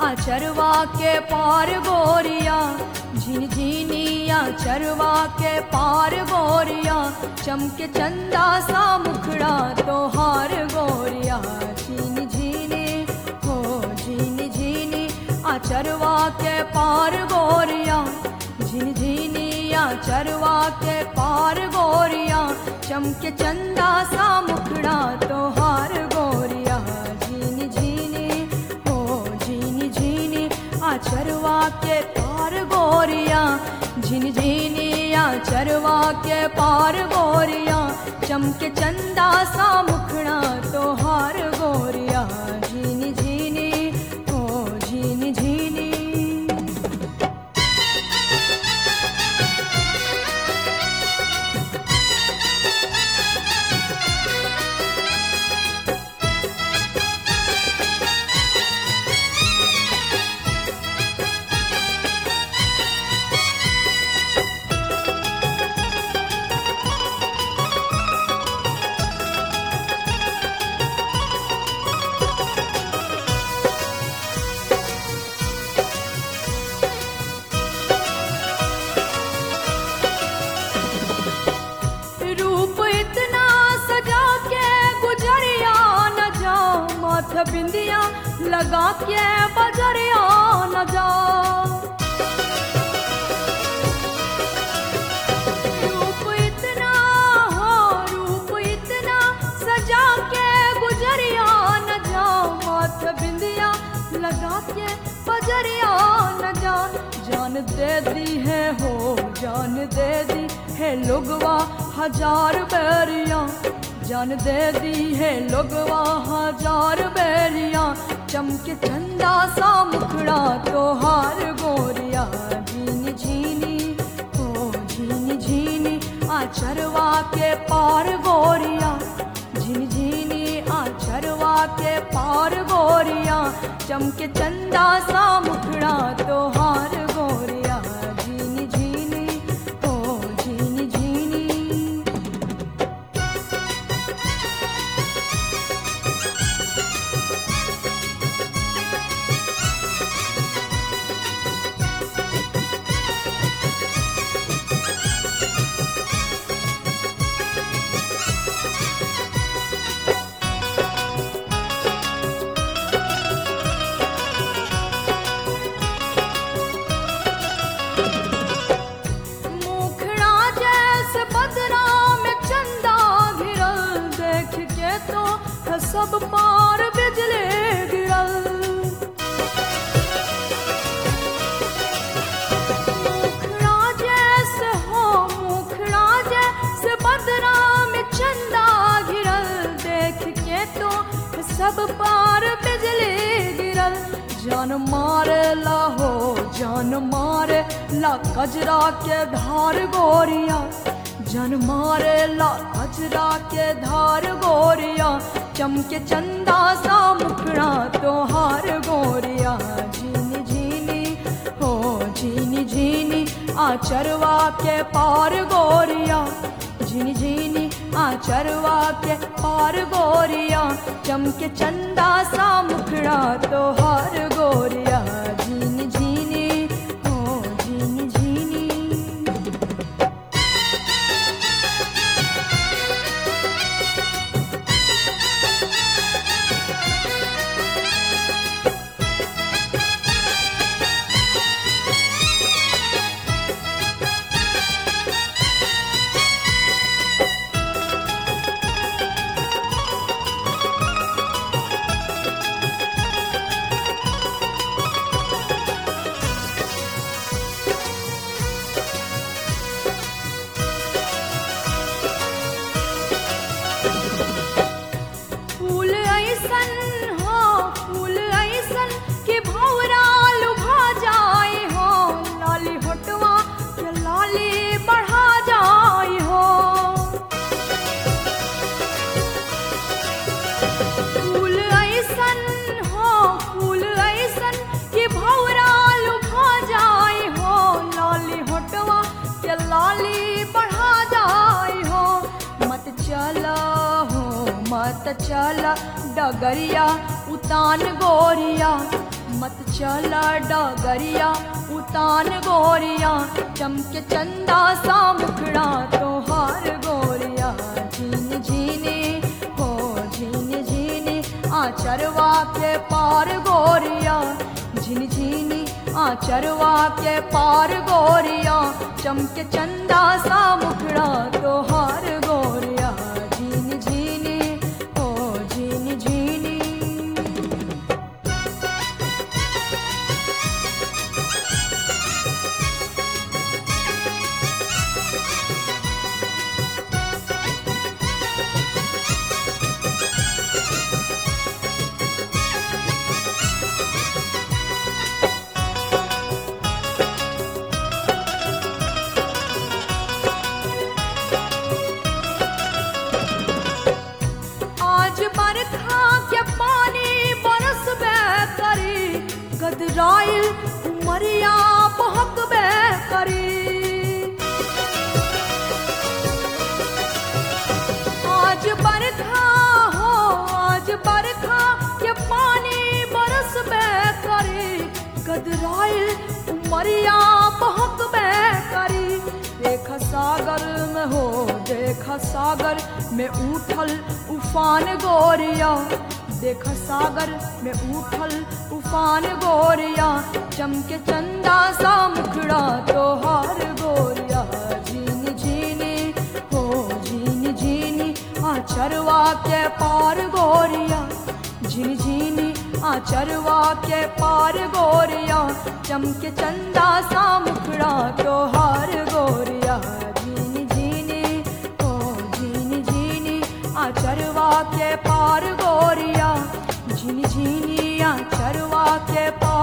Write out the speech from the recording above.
चरवा के पार गोरिया, झिनझिनिया चरवा के पार गोरिया, चमके चंदा सा मुखड़ा तोहार गोरिया। झिनझिनी हो झिनझिनी चरवा के पार गोरिया, झिनझिनिया चरवा के पार गोरिया, चमके चंदा सा मुखड़ा तोहार गोरिया। झिनझिनी हो झिनझिनी चरवा के पार गोरिया, झिनझिनिया चरवा के पार गोरिया, चमके चंदा सा मुखड़ा तोहार गोरिया। झिनझिनी हो झिनझिनी। बिंदिया लगा के बजरिया न जा, रूप इतना हो रूप इतना सजा के गुजरिया न जा, माथ बिंदिया लगा के बजरिया न जा। जान दे दी है हो जान दे दी है लोगवा हजार बैरिया, जान दे दी है लोगवा हजार बैरिया, चमके चंदा सा मुखड़ा तोहार गोरिया। झिनझिनी हो झिनझिनी चरवा के पार गोरिया, झिनझिनी चरवा के पार गोरिया, चमके चंदा सा मुखड़ा तोहार गोरिया। झिनझिनी हो झिनझिनी। सब पार बिजली गिरल, मुखड़ा जैसे हो मुखड़ा जैसे बदरा में चंदा गिरल, देख के तो सब पार बिजली गिरल। जान मारे ला हो जान मारे ला कजरा के धार गोरिया, जान मारे ला कजरा के धार गोरिया, चमके चंदा सा मुखड़ा तोहार गोरिया। झिनझिनी हो झिनझिनी चरवा के पार गोरिया, झिनझिनी चरवा के पार गोरिया, चमके चंदा सा मुखड़ा तोहार गोरिया। झिनझिनी हो झिनझिनी। मत चला डगरिया उतान गोरिया, मत चला डगरिया उतान गोरिया, चमके चंदा सा मुखड़ा तोहार गोरिया। झीन झीनी हो झीन झीनी आचरवा के पार गोरिया, झीन झीनी आचरवा के पार गोरिया, चमके चंदा सा मुखड़ा तोहार गोरिया। झीन झीनी हो झीन झीनी। आज बरखा के पानी बरस बे करी, गदराइल उमरिया बहक बे करी। आज बरखा हो आज बरखा के पानी बरस बे करी, गदराइल उमरिया बहक बे करी। देख सागर में हो देख सागर में उठल उफान गोरिया, देख सागर में उठल उफान गोरिया, चमके चंदा सा मुखड़ा तोहार गोरिया। झीन झीनी हो झीन झीनी आचरवा के पार गोरिया, झीन झीनी आचरवा के पार गोरिया, चमके चंदा सा मुखड़ा तोहार गोरिया। झीन झीनी हो झीन झीनी आचरवा के पार गोरिया, झीन झीनी आचरवा के पार